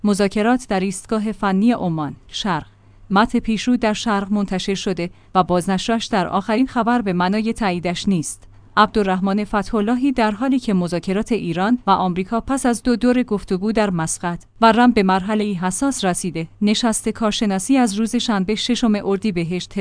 مذاکرات در ایستگاه فنی عمان، شرق. متن پیشرو در شرق منتشر شده و بازنشرش در آخرین خبر به معنای تاییدش نیست. عبدالرحمن فتح‌اللهی در حالی که مذاکرات ایران و آمریکا پس از 2 دور گفتگو در مسقط و رم به مرحله حساس رسیده، نشست کارشناسی از روز شنبه 6 اردیبهشت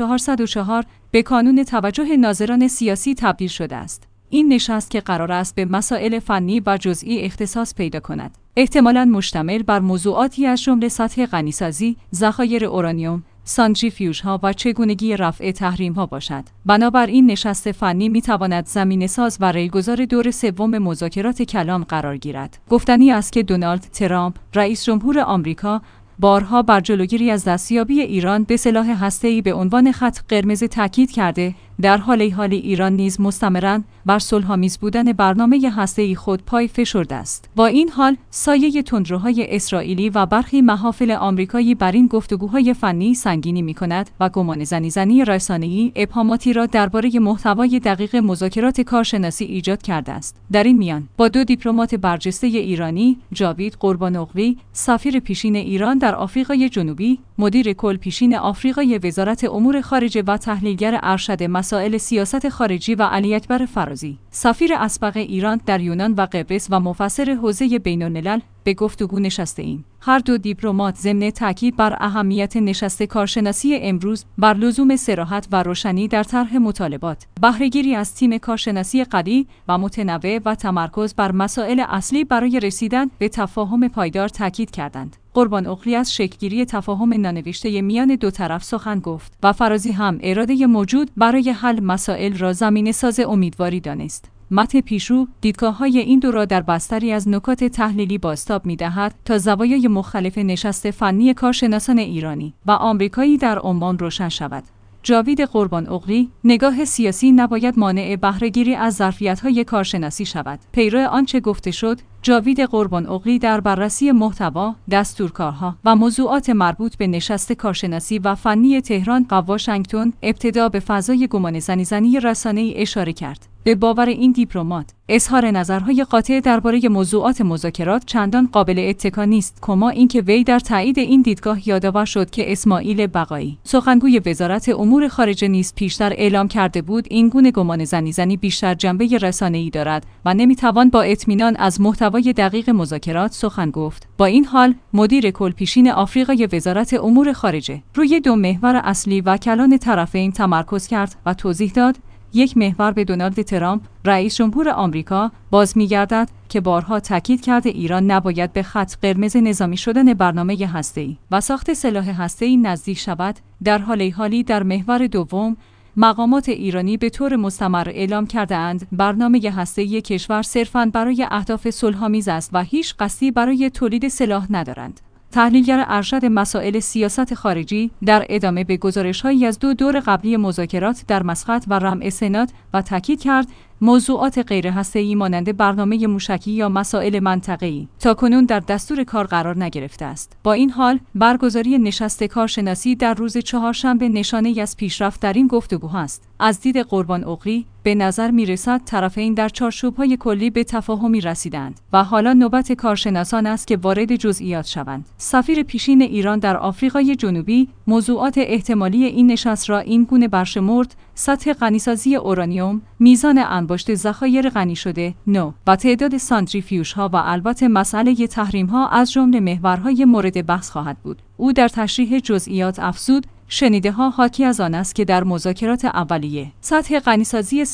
1404 به کانون توجه ناظران سیاسی تبدیل شده است. این نشست که قرار است به مسائل فنی و جزئی اختصاص پیدا کند، احتمالاً مشتمل بر موضوعاتی از جمله سطح غنیسازی، ذخایر اورانیوم، سانتریفیوژها و چگونگی رفع تحریم‌ها باشد. بنابراین نشست فنی می‌تواند زمینه‌ساز و ریلگذار دور سوم مذاکرات کلان قرار گیرد. گفتنی است که دونالد ترامپ، رئیس جمهور آمریکا، بارها بر جلوگیری از دستیابی ایران به سلاح هسته‌ای به عنوان خط قرمز تاکید کرده، در حال ایران نیز مستمراً بر صلح‌آمیز بودن برنامه هسته‌ای خود پای فشرده است. با این حال، سایه تندروهای اسرائیلی و برخی محافل آمریکایی بر این گفتگوهای فنی سنگینی می‌کند و گمانه‌زنی رسانه‌ای ابهاماتی را درباره محتوای دقیق مذاکرات کارشناسی ایجاد کرده است. در این میان، با 2 دیپلمات برجسته ایرانی، جاوید قربان‌اغلی، سفیر پیشین ایران در آفریقای جنوبی، مدیر کل پیشین آفریقای وزارت امور خارجه و تحلیلگر ارشد مسائل سیاست خارجی و علی اکبر فرازی، سفیر اسبق ایران در یونان و قبرس و مفسر حوزه بین‌الملل به گفتگو نشسته‌ایم. هر 2 دیپلمات ضمن تاکید بر اهمیت نشست کارشناسی امروز بر لزوم صراحت و روشنی در طرح مطالبات، بهره‌گیری از تیم کارشناسی قوی و متنوع و تمرکز بر مسائل اصلی برای رسیدن به تفاهم پایدار تاکید کردند. قربان‌اغلی از شکل‌گیری تفاهم نانوشته میان 2 طرف سخن گفت و فرازی هم اراده موجود برای حل مسائل را زمینه‌ساز امیدواری دانست. متن پیشرو دیدگاه‌های این 2 را در بستری از نکات تحلیلی بازتاب می‌دهد تا زوایای مختلف نشست فنی کارشناسان ایرانی و آمریکایی در عمان روشن شود. جاوید قربان‌اغلی: نگاه سیاسی نباید مانع بهره‌گیری از ظرفیت‌های کارشناسی شود. پیرو آنچه گفته شد، جاوید قربان‌اغلی در بررسی محتوا، دستورکارها و موضوعات مربوط به نشست کارشناسی و فنی تهران و واشنگتن ابتدا به فضای گمانه‌زنی رسانه‌ای اشاره کرد. به باور این دیپلمات، اظهار نظرهای قاطع درباره موضوعات مذاکرات چندان قابل اتکا نیست، کما اینکه وی در تایید این دیدگاه یادآور شد که اسماعیل بقایی، سخنگوی وزارت امور خارجه نیز پیشتر اعلام کرده بود این گونه گمانه‌زنی بیشتر جنبه رسانه‌ای دارد و نمیتوان با اطمینان از محتوای دقیق مذاکرات سخن گفت. با این حال، مدیر کل پیشین آفریقای وزارت امور خارجه روی 2 محور اصلی و کلان طرفین تمرکز کرد و توضیح داد: یک محور به دونالد ترامپ، رئیس جمهور آمریکا، باز می‌گردد که بارها تاکید کرده ایران نباید به خط قرمز نظامی شدن برنامه هسته‌ای و ساخت سلاح هسته‌ای نزدیک شود. در حالی در محور دوم، مقامات ایرانی به طور مستمر اعلام کرده‌اند برنامه هسته‌ای کشور صرفاً برای اهداف صلح‌آمیز است و هیچ قصدی برای تولید سلاح ندارند. تحلیلگر ارشد مسائل سیاست خارجی در ادامه به گزارش‌هایی از 2 دور قبلی مذاکرات در مسقط و رم سنات و تاکید کرد موضوعات غیر هسته‌ای مانند برنامه موشکی یا مسائل منطقه‌ای تاکنون در دستور کار قرار نگرفته است. با این حال، برگزاری نشست کارشناسی در روز چهارشنبه نشانه‌ای از پیشرفت در این گفتگوها است. از دید قربان‌اغلی، به نظر می‌رسد طرفین در چارچوب‌های کلی به تفاهمی رسیدند و حالا نوبت کارشناسان است که وارد جزئیات شوند. سفیر پیشین ایران در آفریقای جنوبی موضوعات احتمالی این نشست را این گونه برشمرد: سطح غنیسازی اورانیوم، میزان انباشت ذخایر غنی شده، نو و تعداد سانتریفیوژها و البته مسئله تحریم‌ها از جمله محورهای مورد بحث خواهد بود. او در تشریح جزئیات افزود: شنیده‌ها حاکی از آن است که در مذاکرات اولیه سطح غنیسازی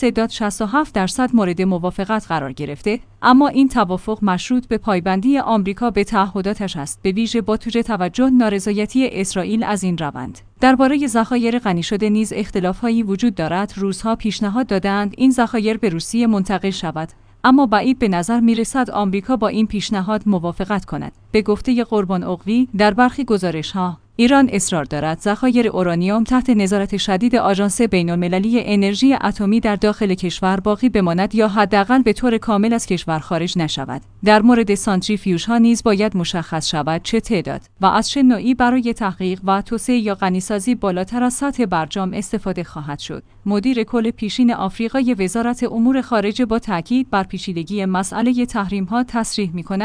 3.67% مورد موافقت قرار گرفته، اما این توافق مشروط به پایبندی آمریکا به تعهداتش است، به ویژه با توجه نارضایتی اسرائیل از این روند. درباره ذخایر غنی شده نیز اختلاف‌هایی وجود دارد. روس‌ها پیشنهاد دادند این ذخایر به روسیه منتقل شود، اما بعید به نظر می‌رسد آمریکا با این پیشنهاد موافقت کند. به گفته قربان‌اغلی، در برخی گزارش‌ها ایران اصرار دارد ذخایر اورانیوم تحت نظارت شدید آژانس بین‌المللی انرژی اتمی در داخل کشور باقی بماند یا حداقل به طور کامل از کشور خارج نشود. در مورد سانتریفیوژها نیز باید مشخص شود چه تعداد و از چه نوعی برای تحقیق و توسعه یا غنیسازی بالاتر از سطح برجام استفاده خواهد شد. مدیر کل پیشین آفریقای وزارت امور خارجه با تاکید بر پیچیدگی مسئله تحریم‌ها تصریح می‌کند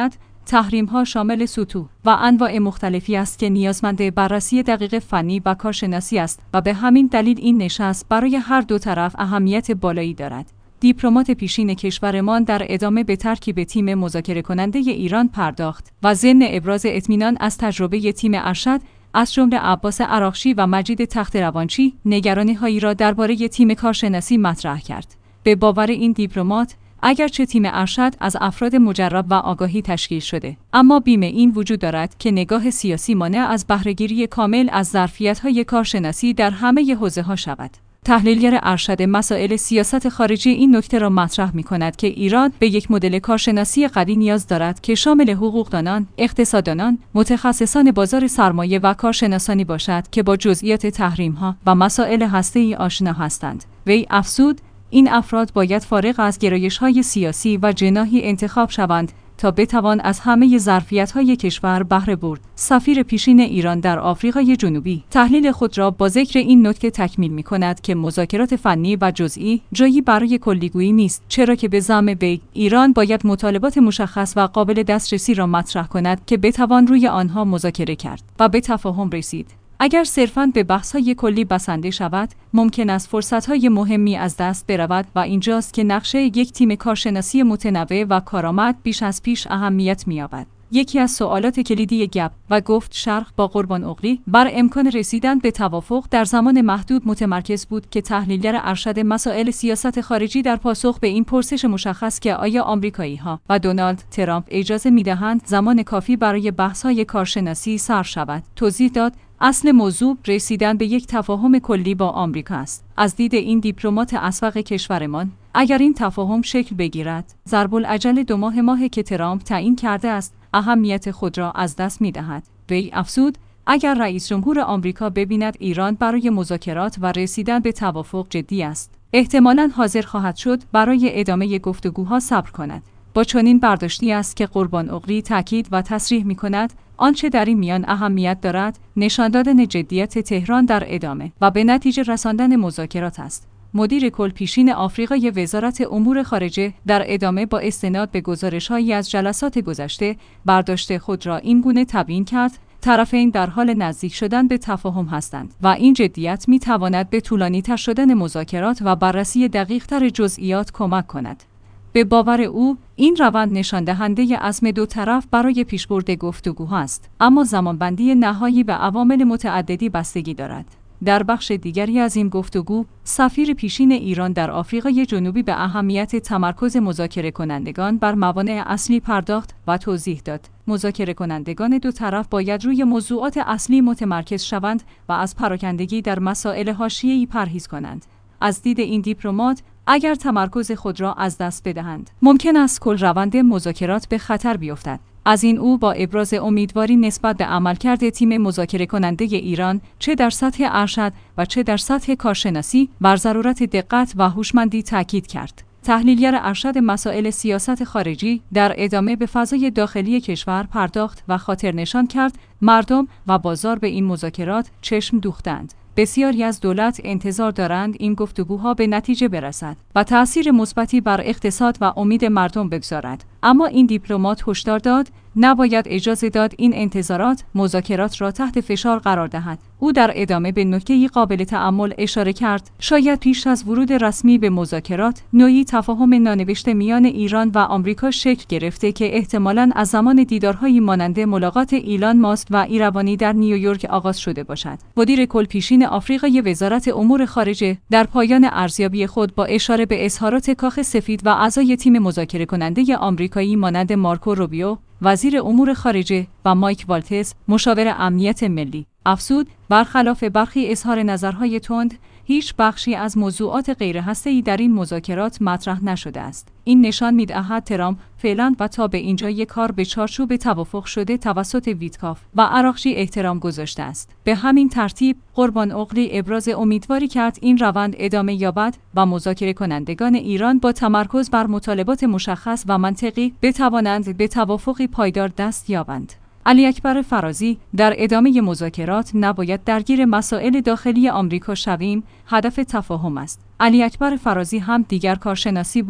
تحریم‌ها شامل سطوح و انواع مختلفی است که نیازمند بررسی دقیق فنی و کارشناسی است و به همین دلیل این نشست برای هر دو طرف اهمیت بالایی دارد. دیپلمات پیشین کشورمان در ادامه به ترکیب تیم مذاکره کننده ایران پرداخت و ضمن ابراز اطمینان از تجربه تیم ارشد از جمله عباس عراقچی و مجید تخت‌روانچی نگرانی‌هایی را درباره تیم کارشناسی مطرح کرد. به باور این دیپلمات، اگرچه تیم ارشد از افراد مجرب و آگاهی تشکیل شده، اما بیم این وجود دارد که نگاه سیاسی مانع از بهره‌گیری کامل از ظرفیت‌های کارشناسی در همه حوزه‌ها شود. تحلیلگر ارشد مسائل سیاست خارجی این نکته را مطرح می‌کند که ایران به یک مدل کارشناسی قوی نیاز دارد که شامل حقوقدانان، اقتصاددانان، متخصصان بازار سرمایه و کارشناسانی باشد که با جزئیات تحریم‌ها و مسائل هسته‌ای آشنا هستند. وی افزود: این افراد باید فارغ از گرایش‌های سیاسی و جناحی انتخاب شوند تا بتوان از همه ظرفیت‌های کشور بهره برد. سفیر پیشین ایران در آفریقای جنوبی تحلیل خود را با ذکر این نکته تکمیل می‌کند که مذاکرات فنی و جزئی جایی برای کلیگویی نیست، چرا که به زعم وی ایران باید مطالبات مشخص و قابل دسترسی را مطرح کند که بتوان روی آنها مذاکره کرد و به تفاهم رسید. اگر صرفاً به بحث‌های کلی بسنده شود، ممکن است فرصت‌های مهمی از دست برود و اینجاست که نقشه یک تیم کارشناسی متنوع و کارآمد بیش از پیش اهمیت می‌یابد. یکی از سوالات کلیدی گپ و گفت شرق با قربان اغلی بر امکان رسیدن به توافق در زمان محدود متمرکز بود که تحلیلگر ارشد مسائل سیاست خارجی در پاسخ به این پرسش مشخص که آیا آمریکایی‌ها و دونالد ترامپ اجازه می‌دهند زمان کافی برای بحث‌های کارشناسی صرف شود، توضیح داد: اصل موضوع رسیدن به یک تفاهم کلی با آمریکا است. از دید این دیپلمات اسبق کشورمان، اگر این تفاهم شکل بگیرد، ضرب‌العجل 2 ماه که ترامپ تعیین کرده است، اهمیت خود را از دست می‌دهد. وی افزود: اگر رئیس جمهور آمریکا ببیند ایران برای مذاکرات و رسیدن به توافق جدی است، احتمالاً حاضر خواهد شد برای ادامه گفتگوها صبر کند. با چنین برداشتی است که قربان اغلی تاکید و تصریح می‌کند آنچه در این میان اهمیت دارد نشان دادن جدیت تهران در ادامه و به نتیجه رساندن مذاکرات است. مدیر کل پیشین آفریقای وزارت امور خارجه در ادامه با استناد به گزارش‌هایی از جلسات گذشته برداشت خود را این گونه تبیین کرد: طرفین در حال نزدیک شدن به تفاهم هستند و این جدیت می‌تواند به طولانی‌تر شدن مذاکرات و بررسی دقیق‌تر جزئیات کمک کند. به باور او، این روند نشان دهنده عزم دو طرف برای پیشبرد گفتگوها است، اما زمانبندی نهایی به عوامل متعددی بستگی دارد. در بخش دیگری از این گفتگو، سفیر پیشین ایران در آفریقای جنوبی به اهمیت تمرکز مذاکره کنندگان بر موانع اصلی پرداخت و توضیح داد: مذاکره کنندگان دو طرف باید روی موضوعات اصلی متمرکز شوند و از پراکندگی در مسائل حاشیه‌ای پرهیز کنند. از دید این دیپلمات، اگر تمرکز خود را از دست بدهند، ممکن است کل روند مذاکرات به خطر بیفتد. از این او با ابراز امیدواری نسبت به عملکرد تیم مذاکره کننده ایران، چه در سطح ارشد و چه در سطح کارشناسی، بر ضرورت دقت و هوشمندی تاکید کرد. تحلیلگر ارشد مسائل سیاست خارجی در ادامه به فضای داخلی کشور پرداخت و خاطر نشان کرد مردم و بازار به این مذاکرات چشم دوختند. بسیاری از دولت انتظار دارند این گفتگوها به نتیجه برسد و تأثیر مثبتی بر اقتصاد و امید مردم بگذارد. اما این دیپلمات هشدار داد نباید اجازه داد این انتظارات مذاکرات را تحت فشار قرار دهد. او در ادامه به نکته‌ای قابل تأمل اشاره کرد: شاید پیش از ورود رسمی به مذاکرات، نوعی تفاهم نانوشته میان ایران و آمریکا شکل گرفته که احتمالاً از زمان دیدارهایی مانند ملاقات ایلان ماسک و ایروانی در نیویورک آغاز شده باشد. مدیر کل پیشین آفریقای وزارت امور خارجه در پایان ارزیابی خود با اشاره به اظهارات کاخ سفید و اعضای تیم مذاکره کننده آمریکایی مانند مارکو روبیو، وزیر امور خارجه، و مایک والتز، مشاور امنیت ملی، افزود: برخلاف برخی اظهار نظرهای تند، هیچ بخشی از موضوعات غیرهسته‌ای در این مذاکرات مطرح نشده است. این نشان می‌دهد ترامپ فعلا و تا به اینجای کار به چارچوب توافق شده توسط ویتکاف و عراقچی احترام گذاشته است. به همین ترتیب قربان اغلی ابراز امیدواری کرد این روند ادامه یابد و مذاکره کنندگان ایران با تمرکز بر مطالبات مشخص و منطقی بتوانند به توافقی پایدار دست یابند. علی اکبر فرازی در ادامه مذاکرات نباید درگیر مسائل داخلی آمریکا شویم، هدف تفاهم است. علی اکبر فرازی هم دیگر کارشناسی بود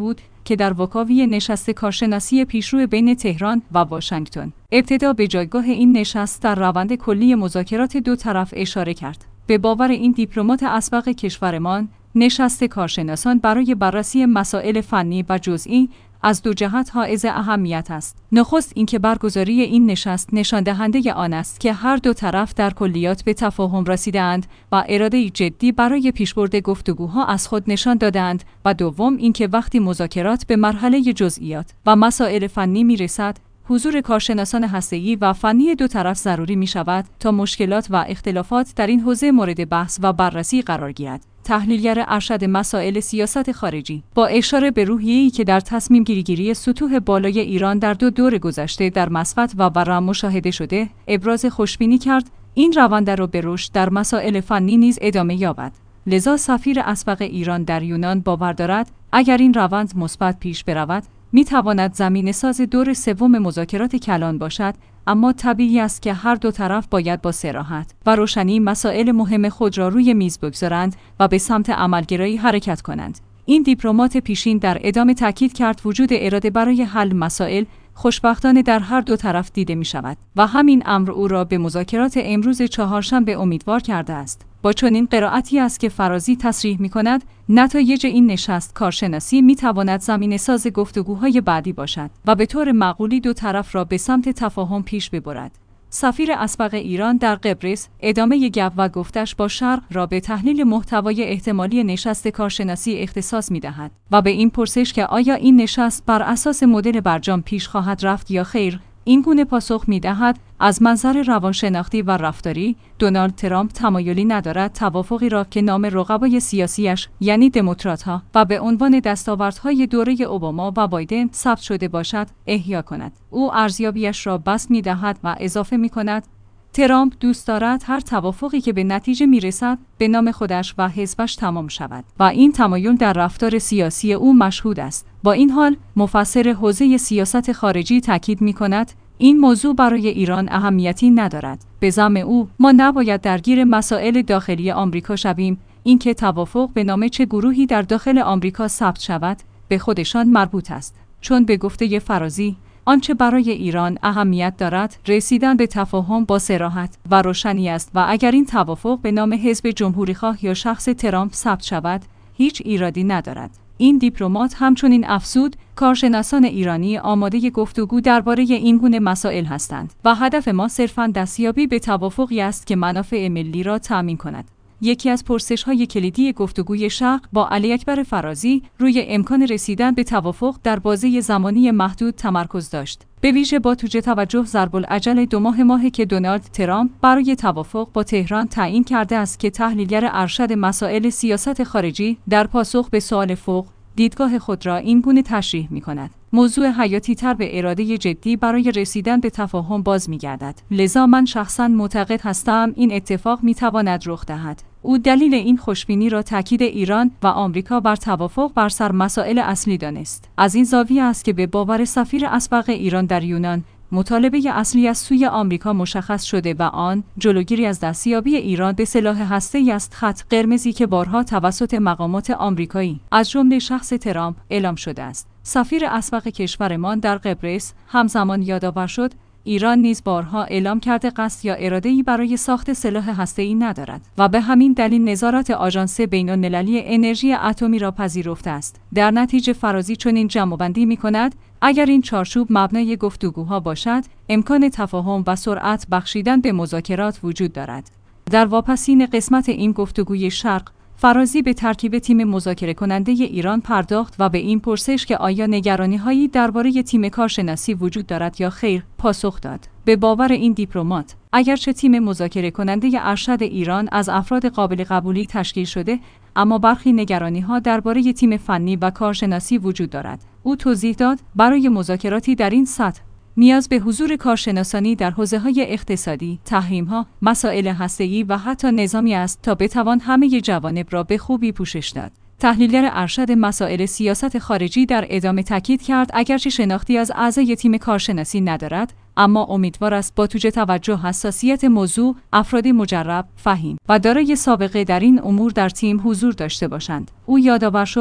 که در واکاوی نشست کارشناسی پیشرو بین تهران و واشنگتن. ابتدا به جایگاه این نشست در روند کلی مذاکرات دو طرف اشاره کرد. به باور این دیپلمات اسبق کشورمان، نشست کارشناسان برای بررسی مسائل فنی و جزئی از دو جهت حائز اهمیت است. نخست اینکه برگزاری این نشست نشان دهنده آن است که هر دو طرف در کلیات به تفاهم رسیده‌اند و اراده جدی برای پیشبرد گفتگوها از خود نشان دادند و دوم اینکه وقتی مذاکرات به مرحله جزئیات و مسائل فنی میرسد، حضور کارشناسان هسته‌ای و فنی دو طرف ضروری می شود تا مشکلات و اختلافات در این حوزه مورد بحث و بررسی قرار گیرد. تحلیلگر ارشد مسائل سیاست خارجی با اشاره به روحیه‌ای که در تصمیم گیری سطوح بالای ایران در دو دور گذشته در مسقط و ورم مشاهده شده، ابراز خوشبینی کرد این روند را به رشد در مسائل فنی نیز ادامه یابد. لذا سفیر اسبق ایران در یونان باور دارد اگر این روند مثبت پیش برود، می تواند زمینه‌ساز دور سوم مذاکرات کلان باشد، اما طبیعی است که هر دو طرف باید با صراحت و روشنی مسائل مهم خود را روی میز بگذارند و به سمت عملگرایی حرکت کنند. این دیپلمات پیشین در ادامه تاکید کرد وجود اراده برای حل مسائل خوشبختانه در هر دو طرف دیده می شود و همین امر او را به مذاکرات امروز چهارشنبه امیدوار کرده است. با چنین قرائتی است که فرازی تصریح می کند نتایج این نشست کارشناسی می تواند زمینه ساز گفتگوهای بعدی باشد و به طور معقولی دو طرف را به سمت تفاهم پیش ببرد. سفیر اسبق ایران در قبرس ادامه گپ و گفتش با شرق را به تحلیل محتوای احتمالی نشست کارشناسی اختصاص می‌دهد و به این پرسش که آیا این نشست بر اساس مدل برجام پیش خواهد رفت یا خیر، این گونه پاسخ می‌دهد از منظر روانشناختی و رفتاری دونالد ترامپ تمایلی ندارد توافقی را که نام رقبای سیاسیش یعنی دموکرات‌ها و به عنوان دستاوردهای دوره اوباما و بایدن ثبت شده باشد احیا کند. او ارزیابیش را بسط می‌دهد و اضافه می‌کند ترامپ دوست دارد هر توافقی که به نتیجه می‌رسد به نام خودش و حزبش تمام شود و این تمایل در رفتار سیاسی او مشهود است. با این حال مفسر حوزه سیاست خارجی تاکید می‌کند این موضوع برای ایران اهمیتی ندارد. به زعم او ما نباید درگیر مسائل داخلی آمریکا شویم. اینکه توافق به نام چه گروهی در داخل آمریکا ثبت شود به خودشان مربوط است، چون به گفته فرازی آنچه برای ایران اهمیت دارد رسیدن به تفاهم با صراحت و روشنی است و اگر این توافق به نام حزب جمهوری‌خواه یا شخص ترامپ ثبت شود هیچ ایرادی ندارد. این دیپلمات همچنین افزود کارشناسان ایرانی آماده گفتگو درباره این گونه مسائل هستند و هدف ما صرفاً دستیابی به توافقی است که منافع ملی را تأمین کند. یکی از پرسش‌های کلیدی گفتگوی شرق با علی اکبر فرازی روی امکان رسیدن به توافق در بازه زمانی محدود تمرکز داشت. به ویژه با توجه ضرب‌العجل 2 ماه که دونالد ترامپ برای توافق با تهران تعیین کرده است که تحلیلگر ارشد مسائل سیاست خارجی در پاسخ به سوال فوق دیدگاه خود را این گونه تشریح می‌کند. موضوع حیاتی تر به اراده جدی برای رسیدن به تفاهم باز می‌گردد. لذا من شخصاً معتقد هستم این اتفاق می‌تواند رخ دهد. او دلیل این خوشبینی را تاکید ایران و آمریکا بر توافق بر سر مسائل اصلی دانست. از این زاویه است که به باور سفیر اسبق ایران در یونان مطالبه اصلی از سوی آمریکا مشخص شده و آن جلوگیری از دستیابی ایران به سلاح هسته‌ای است، خط قرمزی که بارها توسط مقامات آمریکایی از جمله شخص ترامپ اعلام شده است. سفیر اسبق کشورمان در قبرس همزمان یادآور شد ایران نیز بارها اعلام کرده قصد یا اراده‌ای برای ساخت سلاح هسته‌ای ندارد و به همین دلیل نظارت آژانس بین‌المللی انرژی اتمی را پذیرفته است. در نتیجه فرازی چنین جمع‌بندی می‌کند اگر این چارچوب مبنای گفتگوها باشد، امکان تفاهم و سرعت بخشیدن به مذاکرات وجود دارد. در واپسین قسمت این گفتگوی شرق، فرازی به ترکیب تیم مذاکره کننده ایران پرداخت و به این پرسش که آیا نگرانی‌هایی درباره تیم کارشناسی وجود دارد یا خیر، پاسخ داد. به باور این دیپلمات، اگرچه تیم مذاکره کننده ارشد ایران از افراد قابل قبولی تشکیل شده، اما برخی نگرانی‌ها درباره تیم فنی و کارشناسی وجود دارد. او توضیح داد برای مذاکراتی در این سطح نیاز به حضور کارشناسانی در حوزه‌های اقتصادی، تحریم‌ها، مسائل هسته‌ای و حتی نظامی است تا بتوان همه جوانب را به خوبی پوشش داد. تحلیلگر ارشد مسائل سیاست خارجی در ادامه تاکید کرد اگرچه شناختی از اعضای تیم کارشناسی ندارد، اما امیدوار است با توجه حساسیت موضوع افراد مجرب، فهیم و دارای سابقه در این امور در تیم حضور داشته باشند. او یادآور شد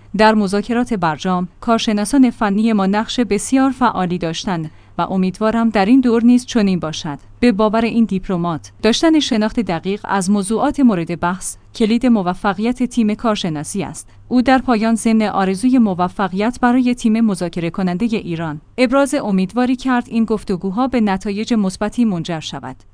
در مذاکرات برجام، کارشناسان فنی ما نقش بسیار فعالی داشتند و امیدوارم در این دور نیز چنین باشد. به باور این دیپلمات، داشتن شناخت دقیق از موضوعات مورد بحث کلید موفقیت تیم کارشناسی است. او در پایان ضمن آرزوی موفقیت برای تیم مذاکره کننده ایران، ابراز امیدواری کرد این گفتگوها به نتایج مثبتی منجر شود.